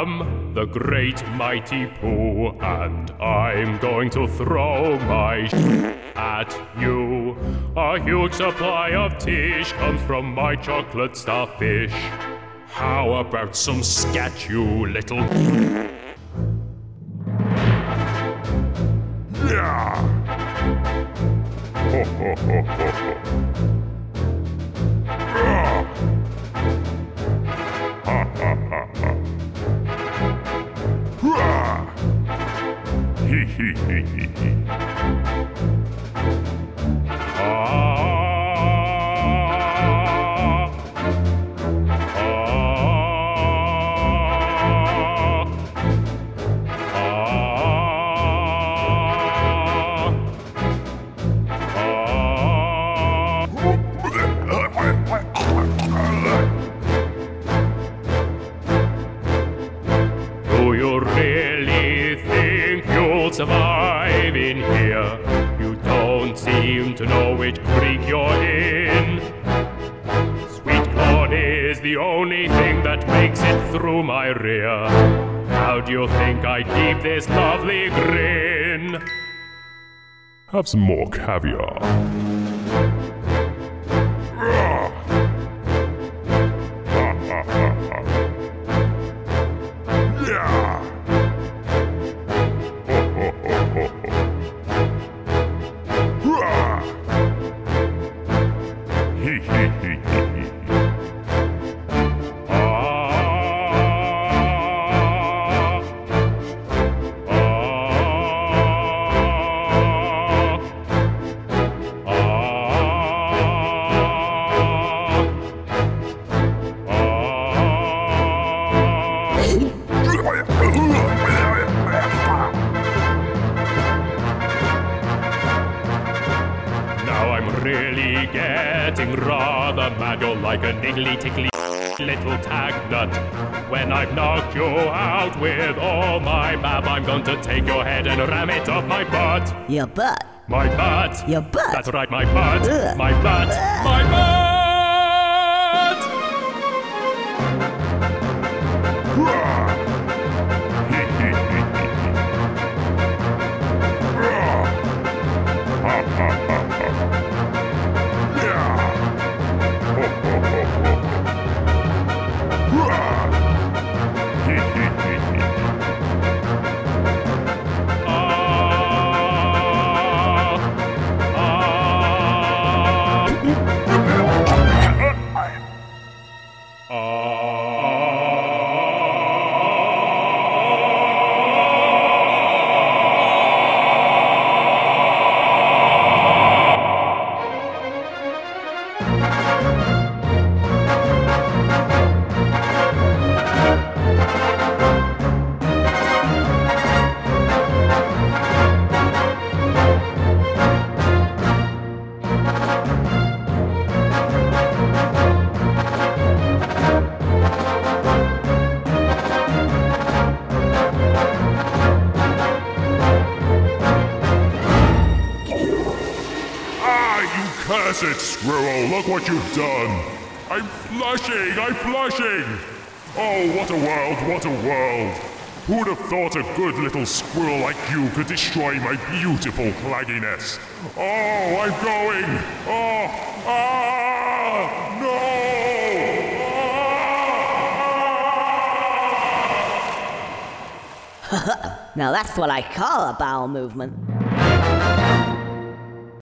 am the great mighty Pooh, and I'm going to throw my at you. A huge supply of tish comes from my chocolate starfish. How about some scat, you little... Yeah! Ho, ho, ho, ho, ho. Ha, ha, ha, ha. Hee, hee, hee, hee, hee. Do you really think you'll survive in here? You don't seem to know which creek you're in. Sweet corn is the only thing that makes it through my rear. How do you think I keep this lovely grin? Have some more caviar. Really getting rather mad. You're like a niggly tickly little tag nut. When I've knocked you out with all my bab, I'm going to take your head and ram it up my butt. Your butt? My butt. Your butt? That's right, my butt. Ugh. My butt. Ugh. My butt. Cursed squirrel, look what you've done! I'm flushing! I'm flushing! Oh, what a world, what a world! Who'd have thought a good little squirrel like you could destroy my beautiful clagginess? Oh, I'm going! Oh, no! Now that's what I call a bowel movement.